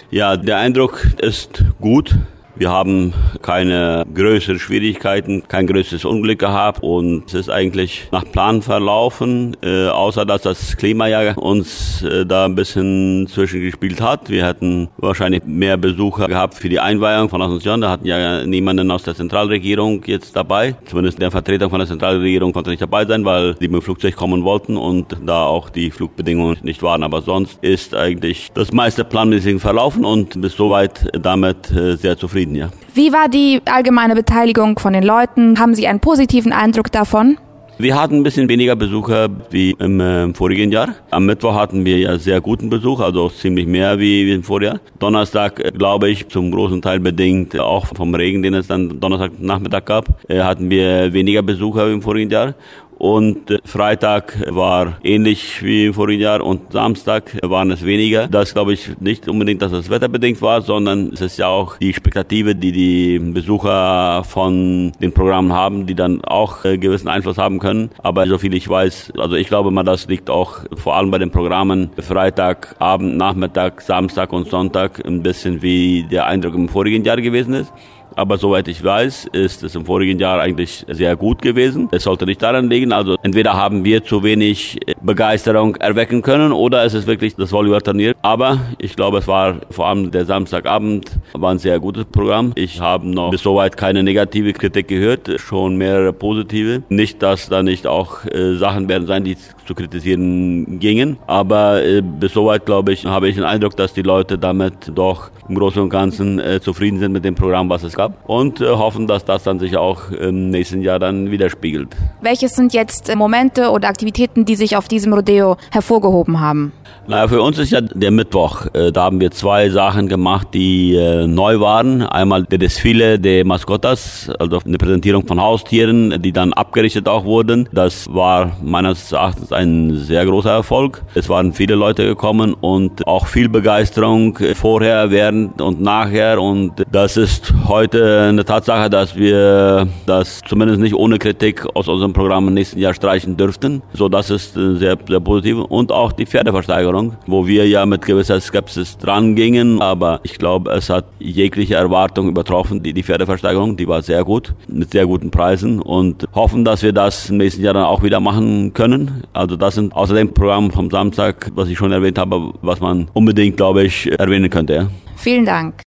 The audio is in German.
Ja, der Eindruck ist gut. Wir haben keine größeren Schwierigkeiten, kein größeres Unglück gehabt und es ist eigentlich nach Plan verlaufen, außer dass das Klima ja uns da ein bisschen zwischengespielt hat. Wir hätten wahrscheinlich mehr Besucher gehabt für die Einweihung von Asunción. Da hatten ja niemanden aus der Zentralregierung jetzt dabei. Zumindest der Vertreter von der Zentralregierung konnte nicht dabei sein, weil die mit dem Flugzeug kommen wollten und da auch die Flugbedingungen nicht waren. Aber sonst ist eigentlich das meiste planmäßig verlaufen und bis soweit damit sehr zufrieden. Ja. Wie war die allgemeine Beteiligung von den Leuten? Haben Sie einen positiven Eindruck davon? Wir hatten ein bisschen weniger Besucher wie im vorigen Jahr. Am Mittwoch hatten wir ja sehr guten Besuch, also ziemlich mehr wie im Vorjahr. Donnerstag, glaube ich, zum großen Teil bedingt, auch vom Regen, den es dann Donnerstagnachmittag gab, hatten wir weniger Besucher wie im vorigen Jahr. Und Freitag war ähnlich wie im vorigen Jahr und Samstag waren es weniger. Das glaube ich nicht unbedingt, dass das wetterbedingt war, sondern es ist ja auch die Spektative, die die Besucher von den Programmen haben, die dann auch gewissen Einfluss haben können. Aber soviel ich weiß, also ich glaube mal, das liegt auch vor allem bei den Programmen Freitag, Abend, Nachmittag, Samstag und Sonntag ein bisschen wie der Eindruck im vorigen Jahr gewesen ist. Aber soweit ich weiß, ist es im vorigen Jahr eigentlich sehr gut gewesen. Es sollte nicht daran liegen, also entweder haben wir zu wenig Begeisterung erwecken können oder es ist wirklich das Volibear-Turnier. Aber ich glaube, es war vor allem der Samstagabend, war ein sehr gutes Programm. Ich habe noch bis soweit keine negative Kritik gehört, schon mehrere positive. Nicht, dass da nicht auch Sachen werden sein, die zu kritisieren gingen. Aber bis soweit, glaube ich, habe ich den Eindruck, dass die Leute damit doch im Großen und Ganzen zufrieden sind mit dem Programm, was es gab. Und hoffen, dass das dann sich auch im nächsten Jahr dann widerspiegelt. Welches sind jetzt Momente oder Aktivitäten, die sich auf diesem Rodeo hervorgehoben haben? Naja, für uns ist ja der Mittwoch. Da haben wir zwei Sachen gemacht, die neu waren. Einmal der Desfile de Mascotas, also eine Präsentierung von Haustieren, die dann abgerichtet auch wurden. Das war meines Erachtens ein sehr großer Erfolg. Es waren viele Leute gekommen und auch viel Begeisterung vorher, während und nachher. Und das ist heute eine Tatsache, dass wir das zumindest nicht ohne Kritik aus unserem Programm im nächsten Jahr streichen dürften. So, das ist sehr, sehr positiv. Und auch die Pferdeversteigerung, wo wir ja mit gewisser Skepsis dran gingen, aber ich glaube, es hat jegliche Erwartung übertroffen, die Pferdeversteigerung, die war sehr gut, mit sehr guten Preisen und hoffen, dass wir das im nächsten Jahr dann auch wieder machen können. Also das sind außer dem Programm vom Samstag, was ich schon erwähnt habe, was man unbedingt, glaube ich, erwähnen könnte. Ja. Vielen Dank.